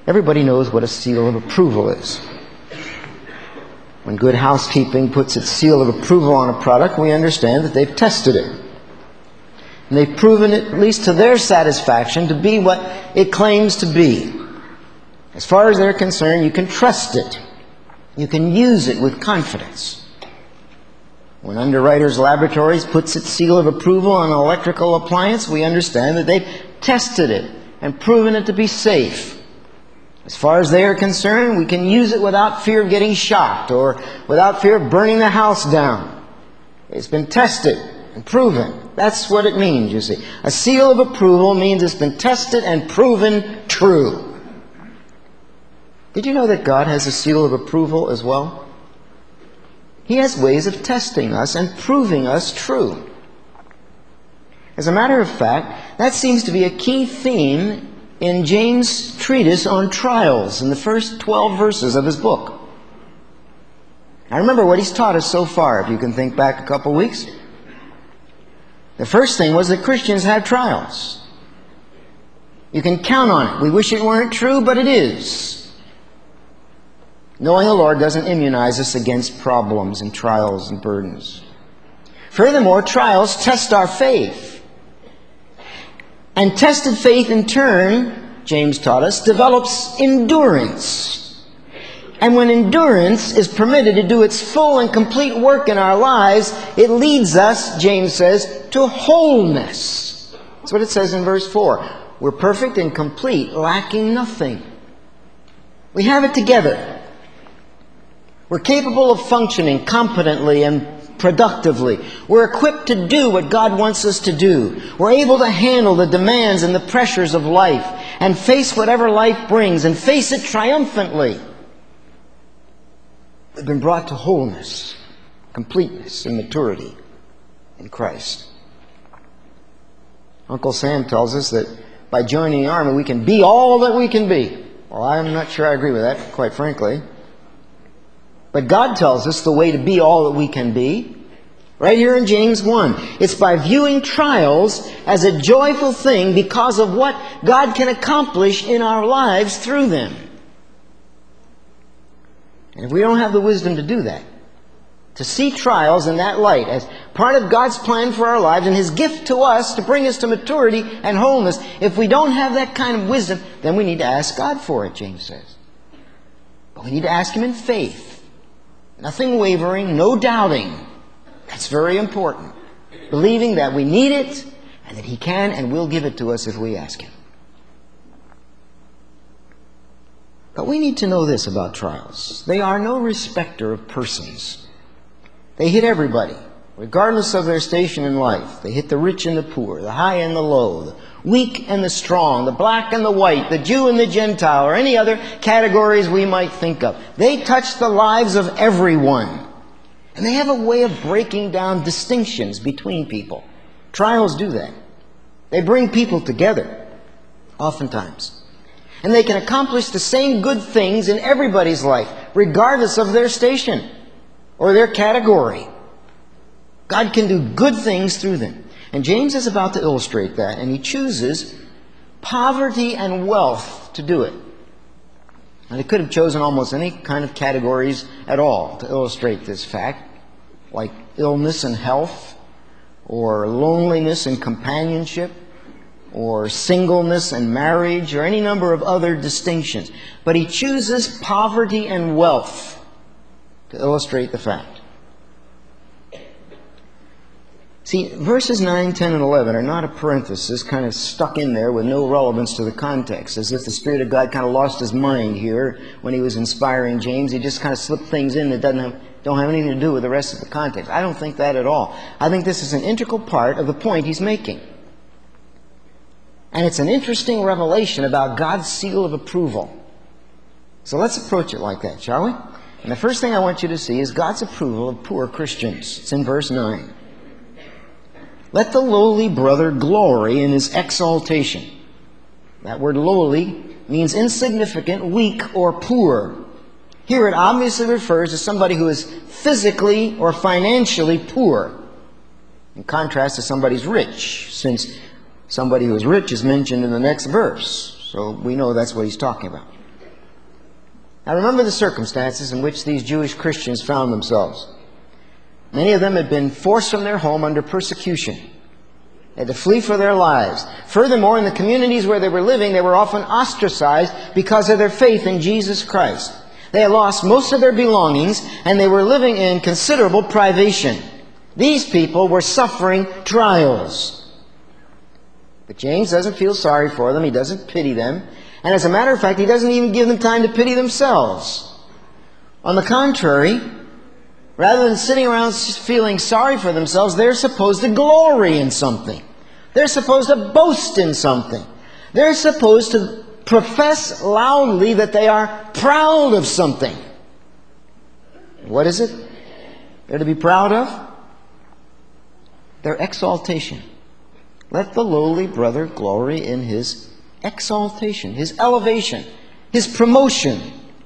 Everybody knows what a seal of approval is. When Good Housekeeping puts its seal of approval on a product, we understand that they've tested it. And they've proven it, at least to their satisfaction, to be what it claims to be. As far as they're concerned, you can trust it. You can use it with confidence. When Underwriters Laboratories puts its seal of approval on an electrical appliance, we understand that they've tested it and proven it to be safe. As far as they are concerned, we can use it without fear of getting shocked or without fear of burning the house down. It's been tested and proven. That's what it means, you see. A seal of approval means it's been tested and proven true. Did you know that God has a seal of approval as well? He has ways of testing us and proving us true. As a matter of fact, that seems to be a key theme in James' treatise on trials in the first 12 verses of his book. Now remember what he's taught us so far, if you can think back a couple weeks. The first thing was that Christians have trials. You can count on it. We wish it weren't true, but it is. Knowing the Lord doesn't immunize us against problems and trials and burdens. Furthermore, trials test our faith. And tested faith in turn, James taught us, develops endurance. And when endurance is permitted to do its full and complete work in our lives, it leads us, James says, to wholeness. That's what it says in verse 4. We're perfect and complete, lacking nothing. We have it together. We're capable of functioning competently and productively. We're equipped to do what God wants us to do. We're able to handle the demands and the pressures of life and face whatever life brings and face it triumphantly. We've been brought to wholeness, completeness, and maturity in Christ. Uncle Sam tells us that by joining the army we can be all that we can be. Well, I'm not sure I agree with that, quite frankly. But God tells us the way to be all that we can be. Right here in James 1. It's by viewing trials as a joyful thing because of what God can accomplish in our lives through them. And if we don't have the wisdom to do that, to see trials in that light as part of God's plan for our lives and His gift to us to bring us to maturity and wholeness, if we don't have that kind of wisdom, then we need to ask God for it, James says. But we need to ask Him in faith. Nothing wavering, no doubting. That's very important. Believing that we need it and that He can and will give it to us if we ask Him. But we need to know this about trials. They are no respecter of persons. They hit everybody, regardless of their station in life. They hit the rich and the poor, the high and the low, the weak and the strong, the black and the white, the Jew and the Gentile, or any other categories we might think of. They touch the lives of everyone. And they have a way of breaking down distinctions between people. Trials do that. They bring people together, oftentimes. And they can accomplish the same good things in everybody's life, regardless of their station or their category. God can do good things through them. And James is about to illustrate that, and he chooses poverty and wealth to do it. And he could have chosen almost any kind of categories at all to illustrate this fact, like illness and health, or loneliness and companionship, or singleness and marriage, or any number of other distinctions. But he chooses poverty and wealth to illustrate the fact. See, verses 9, 10, and 11 are not a parenthesis kind of stuck in there with no relevance to the context, as if the Spirit of God kind of lost his mind here when he was inspiring James. He just kind of slipped things in that don't have anything to do with the rest of the context. I don't think that at all. I think this is an integral part of the point he's making. And it's an interesting revelation about God's seal of approval. So let's approach it like that, shall we? And the first thing I want you to see is God's approval of poor Christians. It's in verse 9. Let the lowly brother glory in his exaltation. That word lowly means insignificant, weak, or poor. Here it obviously refers to somebody who is physically or financially poor, in contrast to somebody who's rich, since somebody who is rich is mentioned in the next verse. So we know that's what he's talking about. Now remember the circumstances in which these Jewish Christians found themselves. Many of them had been forced from their home under persecution. They had to flee for their lives. Furthermore, in the communities where they were living, they were often ostracized because of their faith in Jesus Christ. They had lost most of their belongings, and they were living in considerable privation. These people were suffering trials. But James doesn't feel sorry for them. He doesn't pity them. And as a matter of fact, he doesn't even give them time to pity themselves. On the contrary, rather than sitting around feeling sorry for themselves, they're supposed to glory in something. They're supposed to boast in something. They're supposed to profess loudly that they are proud of something. What is it they're to be proud of? Their exaltation. Let the lowly brother glory in his exaltation, his elevation, his promotion.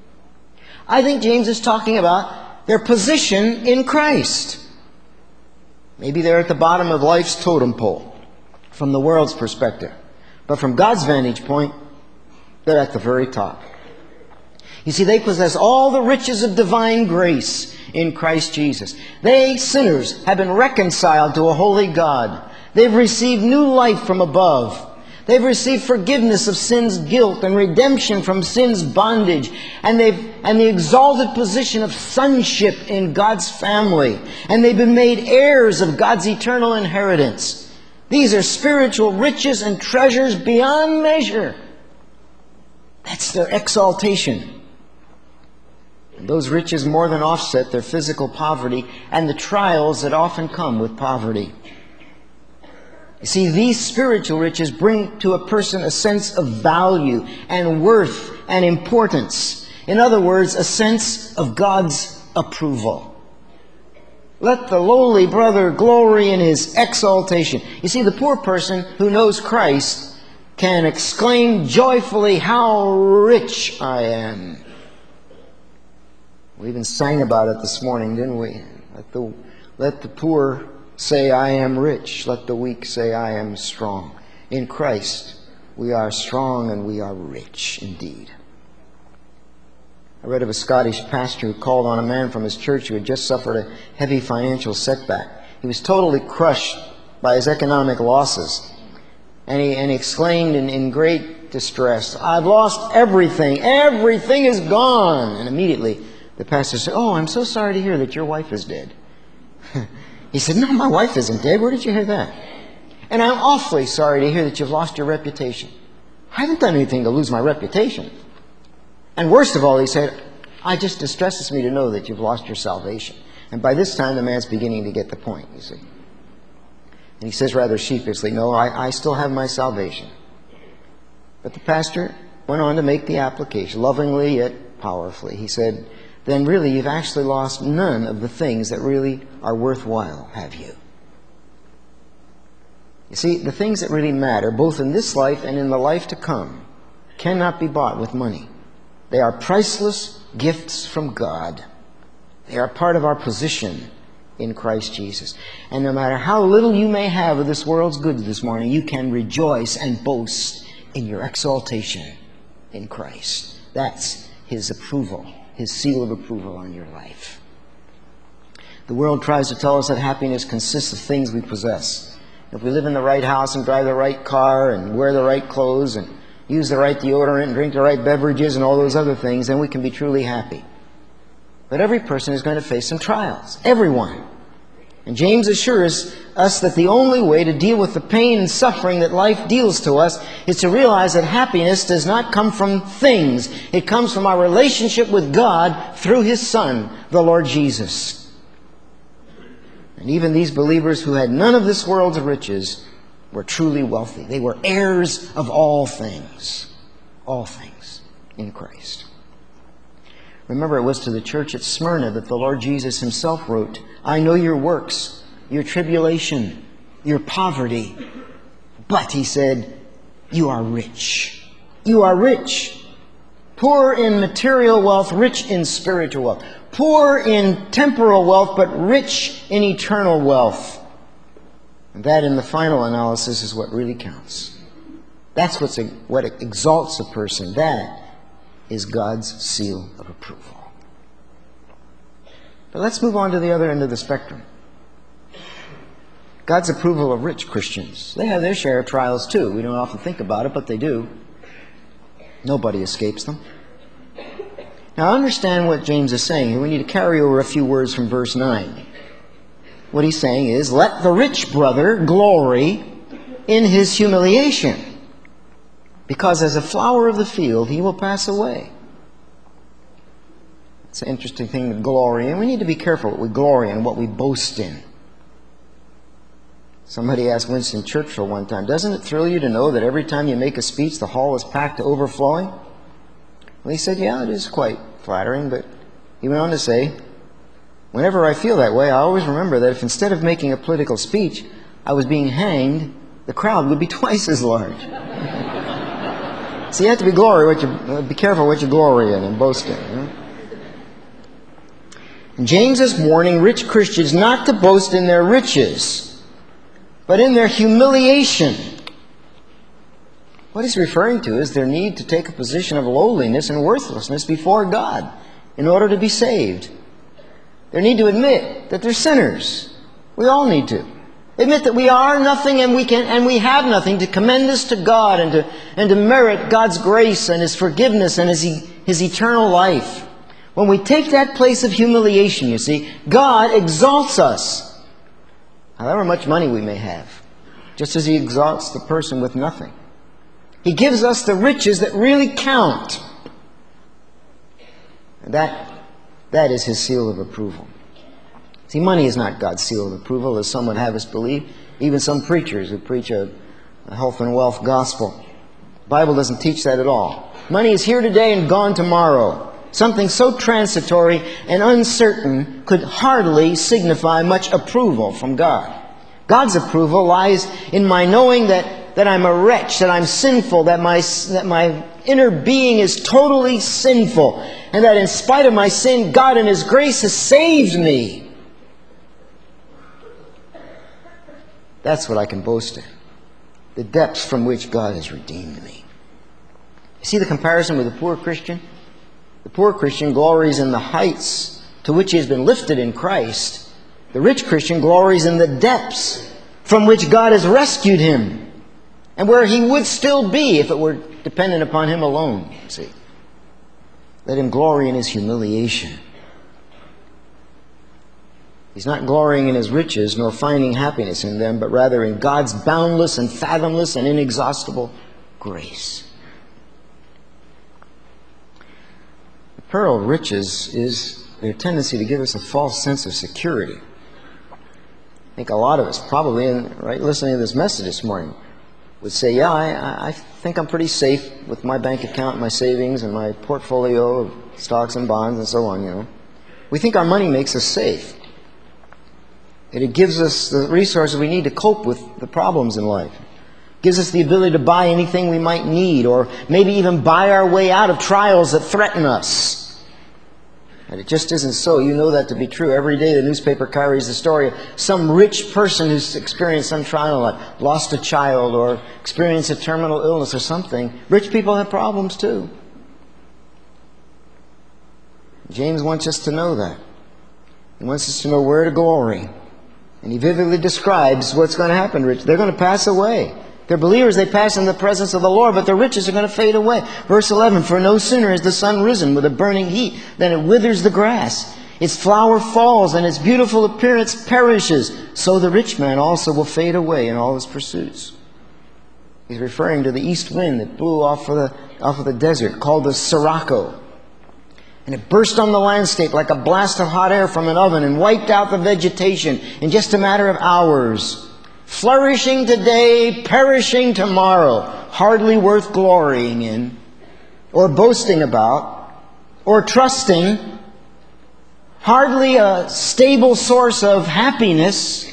I think James is talking about their position in Christ. Maybe they're at the bottom of life's totem pole from the world's perspective. But from God's vantage point, they're at the very top. You see, they possess all the riches of divine grace in Christ Jesus. They, sinners, have been reconciled to a holy God. They've received new life from above. They've received forgiveness of sin's guilt and redemption from sin's bondage. And the exalted position of sonship in God's family. And they've been made heirs of God's eternal inheritance. These are spiritual riches and treasures beyond measure. That's their exaltation. And those riches more than offset their physical poverty and the trials that often come with poverty. You see, these spiritual riches bring to a person a sense of value and worth and importance. In other words, a sense of God's approval. Let the lowly brother glory in his exaltation. You see, the poor person who knows Christ can exclaim joyfully, "How rich I am." We even sang about it this morning, didn't we? Let the poor say, "I am rich." Let the weak say, "I am strong." In Christ, we are strong and we are rich indeed. I read of a Scottish pastor who called on a man from his church who had just suffered a heavy financial setback. He was totally crushed by his economic losses. And he exclaimed in great distress, "I've lost everything. Everything is gone." And immediately the pastor said, "Oh, I'm so sorry to hear that your wife is dead." He said, "No, my wife isn't dead. Where did you hear that?" "And I'm awfully sorry to hear that you've lost your reputation." "I haven't done anything to lose my reputation." "And worst of all," he said, "it just distresses me to know that you've lost your salvation." And by this time, the man's beginning to get the point, you see. And he says rather sheepishly, "No, I still have my salvation." But the pastor went on to make the application, lovingly yet powerfully. He said, "Then really you've actually lost none of the things that really are worthwhile, have you?" You see, the things that really matter, both in this life and in the life to come, cannot be bought with money. They are priceless gifts from God. They are part of our position in Christ Jesus. And no matter how little you may have of this world's goods this morning, you can rejoice and boast in your exaltation in Christ. That's His approval, His seal of approval on your life. The world tries to tell us that happiness consists of things we possess. If we live in the right house and drive the right car and wear the right clothes and use the right deodorant and drink the right beverages and all those other things, then we can be truly happy. But every person is going to face some trials. Everyone. And James assures us that the only way to deal with the pain and suffering that life deals to us is to realize that happiness does not come from things. It comes from our relationship with God through His Son, the Lord Jesus. And even these believers who had none of this world's riches were truly wealthy. They were heirs of all things in Christ. Remember, it was to the church at Smyrna that the Lord Jesus Himself wrote, "I know your works, your tribulation, your poverty, but," He said, "you are rich." You are rich. Poor in material wealth, rich in spiritual wealth. Poor in temporal wealth, but rich in eternal wealth. And that, in the final analysis, is what really counts. That's what exalts a person. That is God's seal of approval. But let's move on to the other end of the spectrum. God's approval of rich Christians. They have their share of trials too. We don't often think about it, but they do. Nobody escapes them. Now understand what James is saying here. We need to carry over a few words from verse 9. What he's saying is, let the rich brother glory in his humiliation, because as a flower of the field he will pass away. It's an interesting thing to glory in. We need to be careful what we glory in, what we boast in. Somebody asked Winston Churchill one time, doesn't it thrill you to know that every time you make a speech the hall is packed to overflowing? Well, he said, yeah, it is quite flattering, but he went on to say, whenever I feel that way, I always remember that if instead of making a political speech, I was being hanged, the crowd would be twice as large. So you have to be careful what you glory in and boast in. You know? And James is warning rich Christians not to boast in their riches, but in their humiliation. What he's referring to is their need to take a position of lowliness and worthlessness before God in order to be saved. Their need to admit that they're sinners. We all need to. Admit that we are nothing and we have nothing to commend us to God and to merit God's grace and His forgiveness and His eternal life. When we take that place of humiliation, you see, God exalts us, however much money we may have, just as He exalts the person with nothing. He gives us the riches that really count. And that is His seal of approval. See, money is not God's seal of approval, as some would have us believe. Even some preachers who preach a health and wealth gospel. The Bible doesn't teach that at all. Money is here today and gone tomorrow. Something so transitory and uncertain could hardly signify much approval from God. God's approval lies in my knowing that I'm a wretch, that I'm sinful, that my inner being is totally sinful, and that in spite of my sin, God in His grace has saved me. That's what I can boast in. The depths from which God has redeemed me. You see the comparison with the poor Christian? The poor Christian glories in the heights to which he has been lifted in Christ. The rich Christian glories in the depths from which God has rescued him, and where he would still be if it were dependent upon him alone. See, let him glory in his humiliation. He's not glorying in his riches nor finding happiness in them, but rather in God's boundless and fathomless and inexhaustible grace. The peril of riches is their tendency to give us a false sense of security. I think a lot of us, probably listening to this message this morning, would say, yeah, I think I'm pretty safe with my bank account, my savings, and my portfolio of stocks and bonds and so on, you know. We think our money makes us safe. And it gives us the resources we need to cope with the problems in life. It gives us the ability to buy anything we might need, or maybe even buy our way out of trials that threaten us. And it just isn't so. You know that to be true. Every day the newspaper carries the story of some rich person who's experienced some trial, like lost a child or experienced a terminal illness or something. Rich people have problems too. James wants us to know that. He wants us to know where to glory. And he vividly describes what's going to happen. Rich, they're going to pass away. They're believers, they pass in the presence of the Lord, but their riches are going to fade away. Verse 11, for no sooner is the sun risen with a burning heat than it withers the grass. Its flower falls and its beautiful appearance perishes. So the rich man also will fade away in all his pursuits. He's referring to the east wind that blew off of the desert, called the Sirocco. And it burst on the landscape like a blast of hot air from an oven and wiped out the vegetation in just a matter of hours. Flourishing today, perishing tomorrow. Hardly worth glorying in, or boasting about, or trusting. Hardly a stable source of happiness.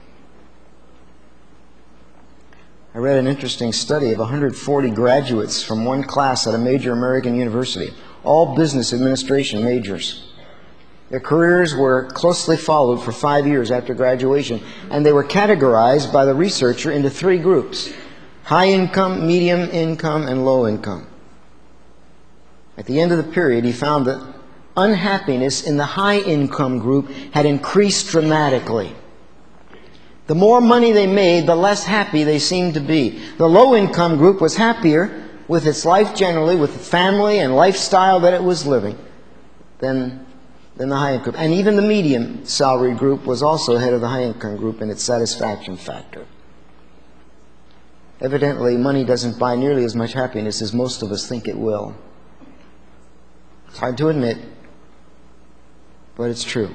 I read an interesting study of 140 graduates from one class at a major American university. All business administration majors. Their careers were closely followed for 5 years after graduation, and they were categorized by the researcher into 3 groups: high income, medium income, and low income. At the end of the period, he found that unhappiness in the high-income group had increased dramatically. The more money they made, the less happy they seemed to be. The low-income group was happier with its life generally, with the family and lifestyle that it was living, than the high-income. And even the medium salary group was also ahead of the high-income group in its satisfaction factor. Evidently, money doesn't buy nearly as much happiness as most of us think it will. It's hard to admit, but it's true.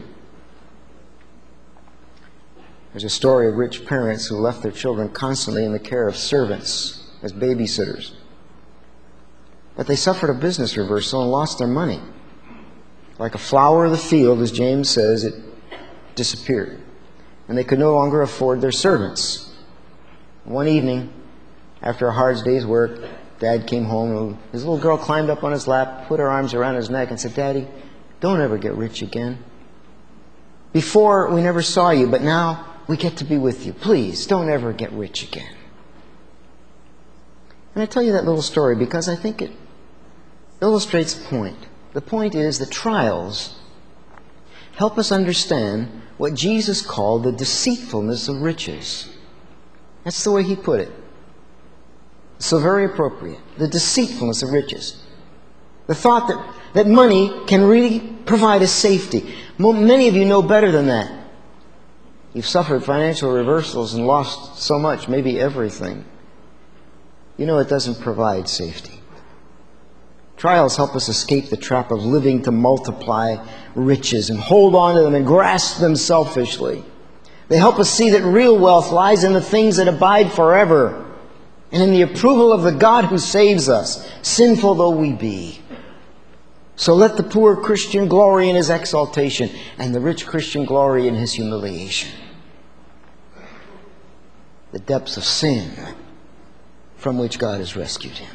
There's a story of rich parents who left their children constantly in the care of servants as babysitters. But they suffered a business reversal and lost their money. Like a flower of the field, as James says, it disappeared. And they could no longer afford their servants. One evening, after a hard day's work, Dad came home and his little girl climbed up on his lap, put her arms around his neck and said, "Daddy, don't ever get rich again. Before, we never saw you, but now we get to be with you. Please, don't ever get rich again." And I tell you that little story because I think it illustrates the point. The point is that trials help us understand what Jesus called the deceitfulness of riches. That's the way he put it. So very appropriate. The deceitfulness of riches. The thought that money can really provide us safety. Many of you know better than that. You've suffered financial reversals and lost so much, maybe everything. You know it doesn't provide safety. Trials help us escape the trap of living to multiply riches and hold on to them and grasp them selfishly. They help us see that real wealth lies in the things that abide forever and in the approval of the God who saves us, sinful though we be. So let the poor Christian glory in his exaltation and the rich Christian glory in his humiliation. The depths of sin from which God has rescued him.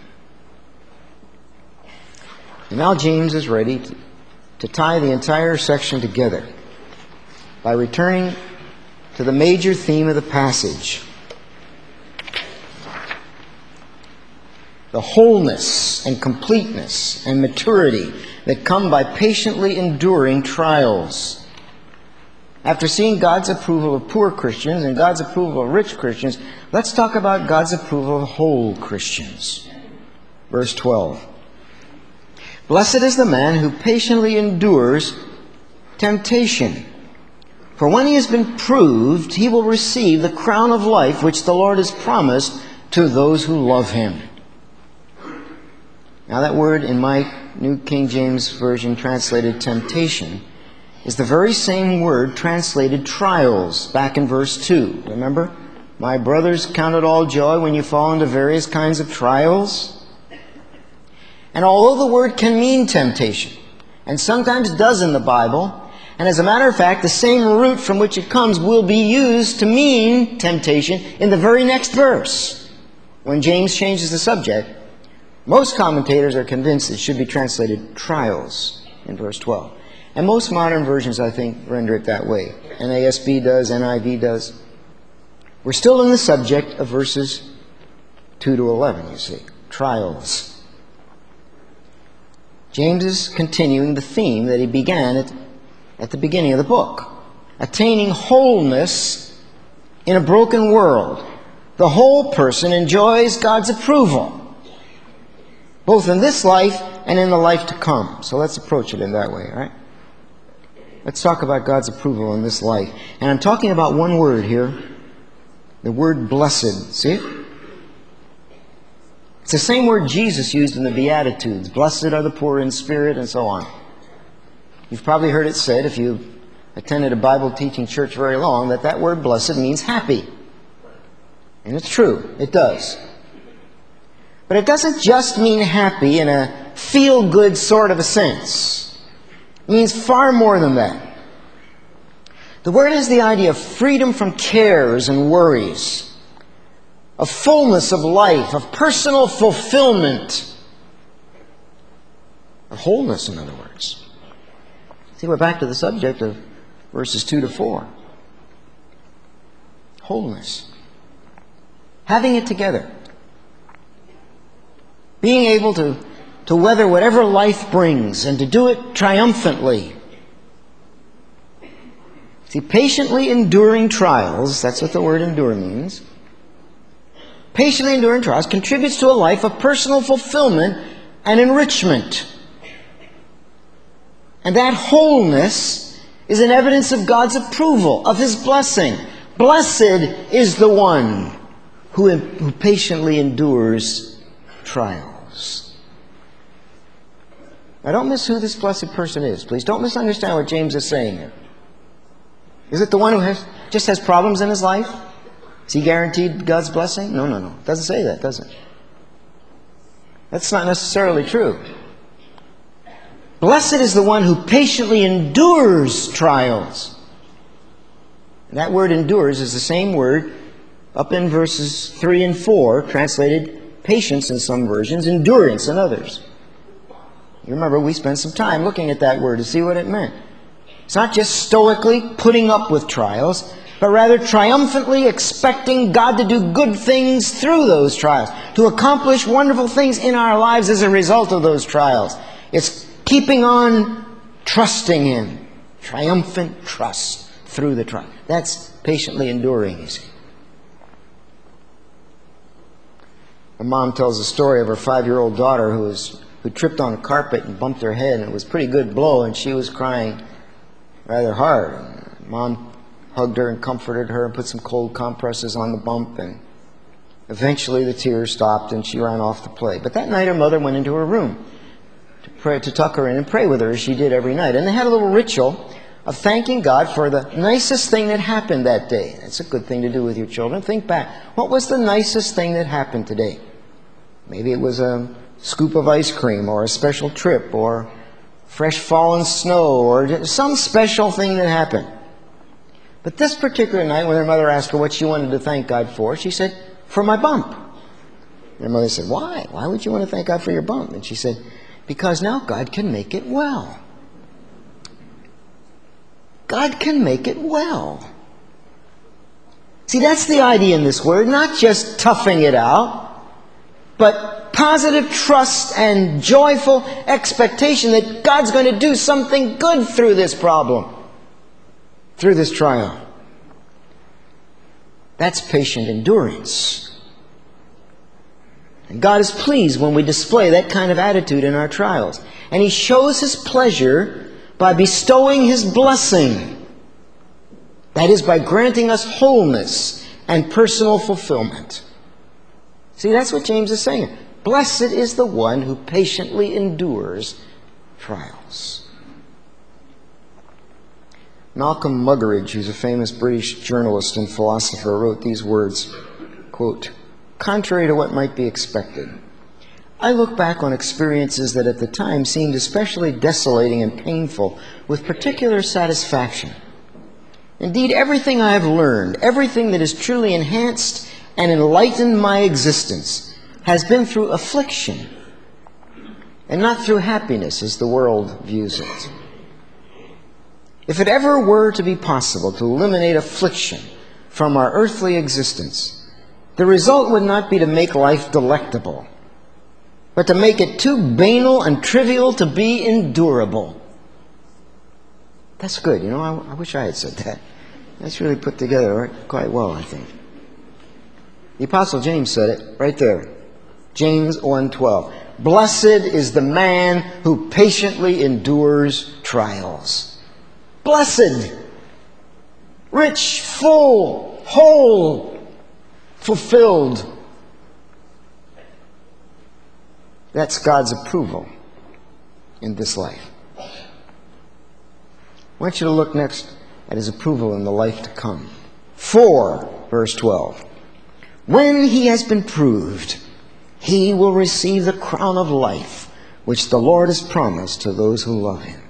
And now James is ready to tie the entire section together by returning to the major theme of the passage. The wholeness and completeness and maturity that come by patiently enduring trials. After seeing God's approval of poor Christians and God's approval of rich Christians, let's talk about God's approval of whole Christians. Verse 12. Blessed is the man who patiently endures temptation. For when he has been proved, he will receive the crown of life which the Lord has promised to those who love him. Now that word in my New King James Version translated temptation is the very same word translated trials back in verse 2. Remember? My brothers, count it all joy when you fall into various kinds of trials. And although the word can mean temptation, and sometimes does in the Bible, and as a matter of fact, the same root from which it comes will be used to mean temptation in the very next verse. When James changes the subject, most commentators are convinced it should be translated trials in verse 12. And most modern versions, I think, render it that way. NASB does, NIV does. We're still in the subject of verses 2 to 11, you see. Trials. James is continuing the theme that he began at the beginning of the book. Attaining wholeness in a broken world. The whole person enjoys God's approval, both in this life and in the life to come. So let's approach it in that way, all right? Let's talk about God's approval in this life. And I'm talking about one word here, the word blessed. See it? It's the same word Jesus used in the Beatitudes. Blessed are the poor in spirit, and so on. You've probably heard it said, if you attended a Bible teaching church very long, that word blessed means happy. And it's true, it does. But it doesn't just mean happy in a feel-good sort of a sense. It means far more than that. The word has the idea of freedom from cares and worries, of fullness of life, of personal fulfillment, of wholeness, in other words. See, we're back to the subject of verses 2 to 4. Wholeness. Having it together. Being able to to weather whatever life brings and to do it triumphantly. See, patiently enduring trials, that's what the word endure means. Patiently enduring trials contributes to a life of personal fulfillment and enrichment. And that wholeness is an evidence of God's approval, of His blessing. Blessed is the one who patiently endures trials. Now don't miss who this blessed person is, please. Don't misunderstand what James is saying here. Is it the one who just has problems in his life? Is he guaranteed God's blessing? No. It doesn't say that, does it? That's not necessarily true. Blessed is the one who patiently endures trials. And that word endures is the same word up in verses 3 and 4, translated patience in some versions, endurance in others. You remember we spent some time looking at that word to see what it meant. It's not just stoically putting up with trials, but rather triumphantly expecting God to do good things through those trials, to accomplish wonderful things in our lives as a result of those trials. It's keeping on trusting Him. Triumphant trust through the trial. That's patiently enduring, you see. A mom tells a story of her 5-year-old daughter who tripped on a carpet and bumped her head, and it was a pretty good blow, and she was crying rather hard. And Mom hugged her and comforted her and put some cold compresses on the bump, and eventually the tears stopped and she ran off to play. But that night her mother went into her room to tuck her in and pray with her, as she did every night. And they had a little ritual of thanking God for the nicest thing that happened that day. It's a good thing to do with your children. Think back. What was the nicest thing that happened today? Maybe it was a scoop of ice cream, or a special trip, or fresh fallen snow, or some special thing that happened. But this particular night, when her mother asked her what she wanted to thank God for, she said, for my bump. And her mother said, why? Why would you want to thank God for your bump? And she said, because now God can make it well. God can make it well. See, that's the idea in this word, not just toughing it out, but positive trust and joyful expectation that God's going to do something good through this problem, through this trial. That's patient endurance. And God is pleased when we display that kind of attitude in our trials. And He shows His pleasure by bestowing His blessing. That is, by granting us wholeness and personal fulfillment. See, that's what James is saying. Blessed is the one who patiently endures trials. Malcolm Muggeridge, who's a famous British journalist and philosopher, wrote these words, quote, contrary to what might be expected, I look back on experiences that at the time seemed especially desolating and painful with particular satisfaction. Indeed, everything I have learned, everything that has truly enhanced and enlightened my existence has been through affliction and not through happiness as the world views it. If it ever were to be possible to eliminate affliction from our earthly existence, the result would not be to make life delectable, but to make it too banal and trivial to be endurable. That's good. You know, I wish I had said that. That's really put together quite well, I think. The Apostle James said it right there. James 1:12. Blessed is the man who patiently endures trials. Blessed, rich, full, whole, fulfilled. That's God's approval in this life. I want you to look next at His approval in the life to come. For, verse 12, when he has been proved, he will receive the crown of life, which the Lord has promised to those who love Him.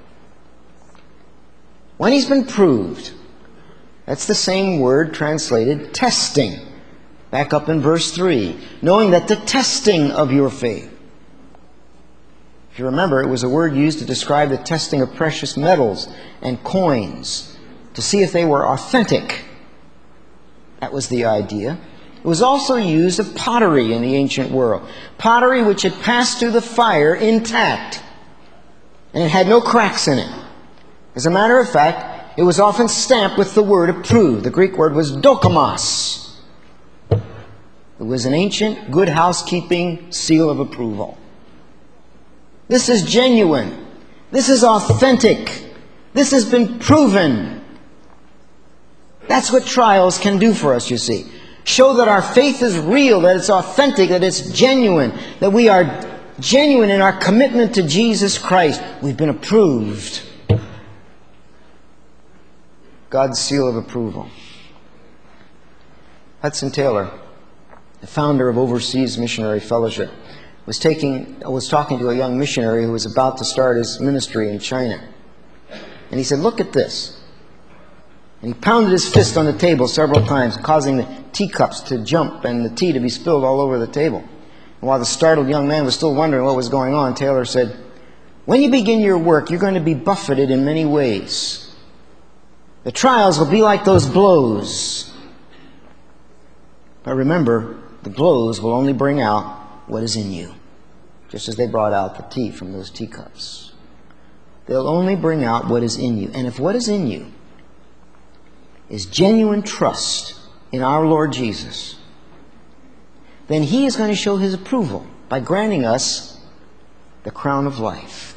When He's been proved, that's the same word translated testing. Back up in verse 3, knowing that the testing of your faith. If you remember, it was a word used to describe the testing of precious metals and coins, to see if they were authentic. That was the idea. It was also used of pottery in the ancient world. Pottery which had passed through the fire intact. And it had no cracks in it. As a matter of fact, it was often stamped with the word approved. The Greek word was dokimos. It was an ancient, good housekeeping seal of approval. This is genuine. This is authentic. This has been proven. That's what trials can do for us, you see. Show that our faith is real, that it's authentic, that it's genuine, that we are genuine in our commitment to Jesus Christ. We've been approved. God's seal of approval. Hudson Taylor, the founder of Overseas Missionary Fellowship, was talking to a young missionary who was about to start his ministry in China. And he said, "Look at this." And he pounded his fist on the table several times, causing the teacups to jump and the tea to be spilled all over the table. And while the startled young man was still wondering what was going on, Taylor said, "When you begin your work, you're going to be buffeted in many ways. The trials will be like those blows. But remember, the blows will only bring out what is in you, just as they brought out the tea from those teacups. They'll only bring out what is in you. And if what is in you is genuine trust in our Lord Jesus, then He is going to show His approval by granting us the crown of life.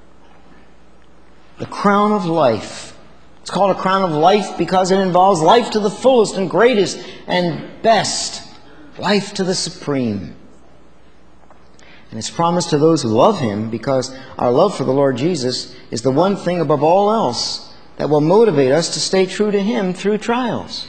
The crown of life. It's called a crown of life because it involves life to the fullest and greatest and best. Life to the supreme. And it's promised to those who love Him, because our love for the Lord Jesus is the one thing above all else that will motivate us to stay true to Him through trials.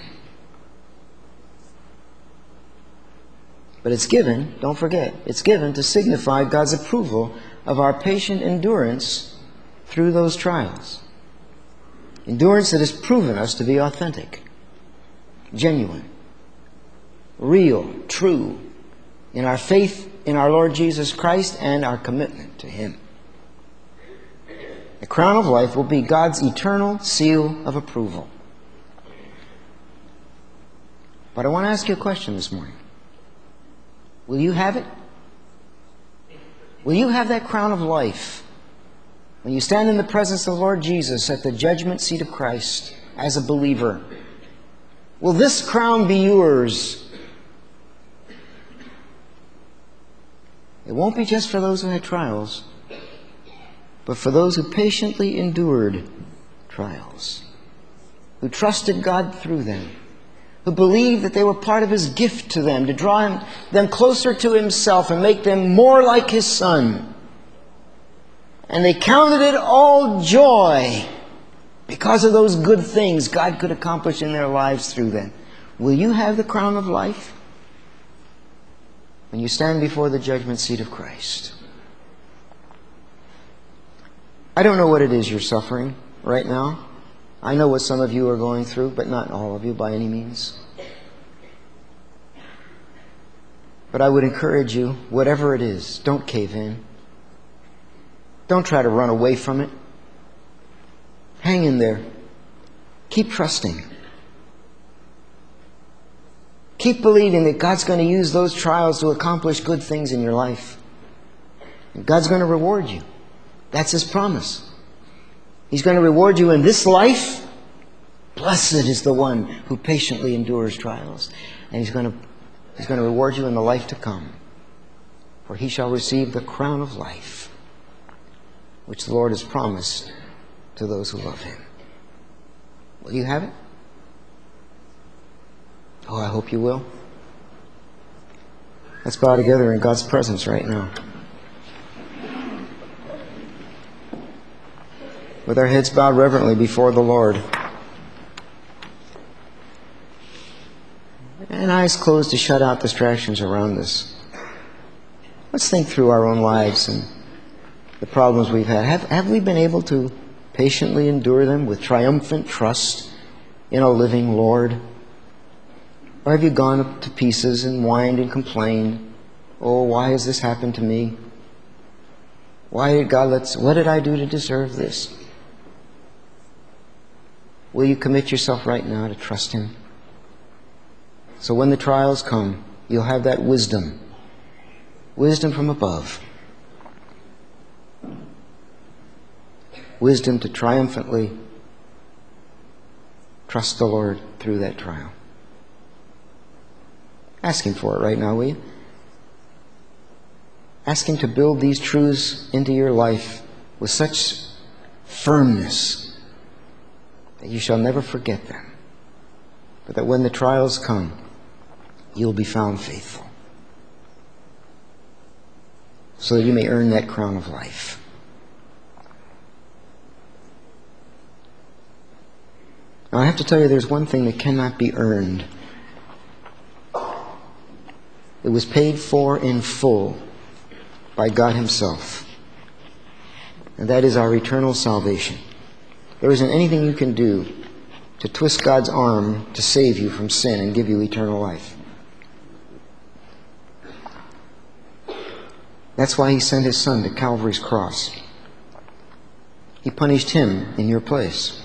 But it's given, don't forget, it's given to signify God's approval of our patient endurance through those trials. Endurance that has proven us to be authentic, genuine, real, true, in our faith in our Lord Jesus Christ and our commitment to Him. The crown of life will be God's eternal seal of approval. But I want to ask you a question this morning. Will you have it? Will you have that crown of life when you stand in the presence of the Lord Jesus at the judgment seat of Christ as a believer? Will this crown be yours? It won't be just for those who had trials, but for those who patiently endured trials, who trusted God through them, who believed that they were part of His gift to them, to draw them closer to Himself and make them more like His Son. And they counted it all joy because of those good things God could accomplish in their lives through them. Will you have the crown of life when you stand before the judgment seat of Christ? I don't know what it is you're suffering right now. I know what some of you are going through, but not all of you by any means. But I would encourage you, whatever it is, don't cave in. Don't try to run away from it. Hang in there. Keep trusting. Keep believing that God's going to use those trials to accomplish good things in your life. And God's going to reward you. That's His promise. He's going to reward you in this life. Blessed is the one who patiently endures trials. And He's going to reward you in the life to come. For he shall receive the crown of life, which the Lord has promised to those who love Him. Will you have it? Oh, I hope you will. Let's bow together in God's presence right now, with our heads bowed reverently before the Lord, and eyes closed to shut out distractions around us. Let's think through our own lives and the problems we've had. Have we been able to patiently endure them with triumphant trust in a living Lord? Or have you gone up to pieces and whined and complained? Oh, why has this happened to me? Why did God what did I do to deserve this? Will you commit yourself right now to trust Him? So when the trials come, you'll have that wisdom. Wisdom from above. Wisdom to triumphantly trust the Lord through that trial. Ask Him for it right now, will you? Ask Him to build these truths into your life with such firmness that you shall never forget them, but that when the trials come, you'll be found faithful, so that you may earn that crown of life. Now, I have to tell you, there's one thing that cannot be earned. It was paid for in full by God Himself, and that is our eternal salvation. There isn't anything you can do to twist God's arm to save you from sin and give you eternal life. That's why He sent His Son to Calvary's cross. He punished Him in your place.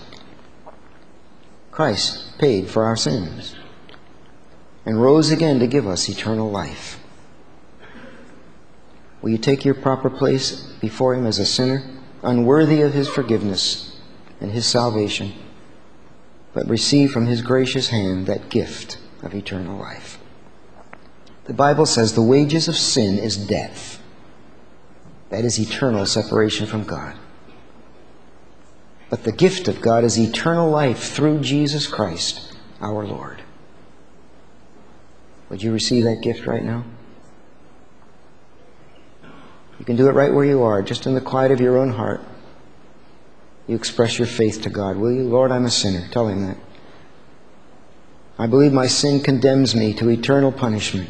Christ paid for our sins and rose again to give us eternal life. Will you take your proper place before Him as a sinner, unworthy of His forgiveness and His salvation, but receive from His gracious hand that gift of eternal life? The Bible says the wages of sin is death. That is eternal separation from God. But the gift of God is eternal life through Jesus Christ, our Lord. Would you receive that gift right now? You can do it right where you are, just in the quiet of your own heart. You express your faith to God, will you? Lord, I'm a sinner. Tell Him that. I believe my sin condemns me to eternal punishment.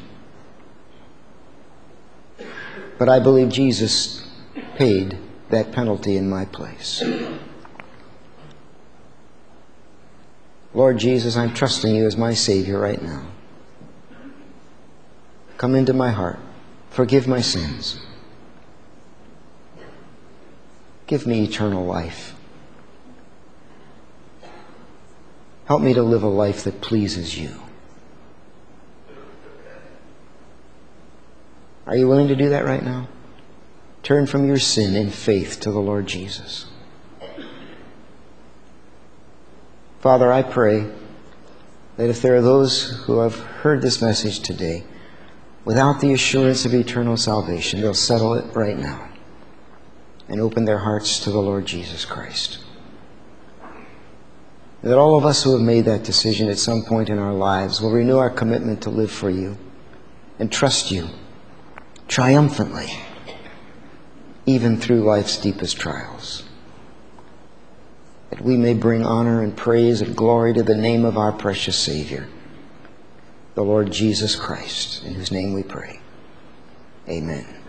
But I believe Jesus paid that penalty in my place. Lord Jesus, I'm trusting You as my Savior right now. Come into my heart. Forgive my sins. Give me eternal life. Help me to live a life that pleases You. Are you willing to do that right now? Turn from your sin in faith to the Lord Jesus. Father, I pray that if there are those who have heard this message today without the assurance of eternal salvation, they'll settle it right now and open their hearts to the Lord Jesus Christ. That all of us who have made that decision at some point in our lives will renew our commitment to live for You and trust You triumphantly, even through life's deepest trials. That we may bring honor and praise and glory to the name of our precious Savior, the Lord Jesus Christ, in whose name we pray. Amen.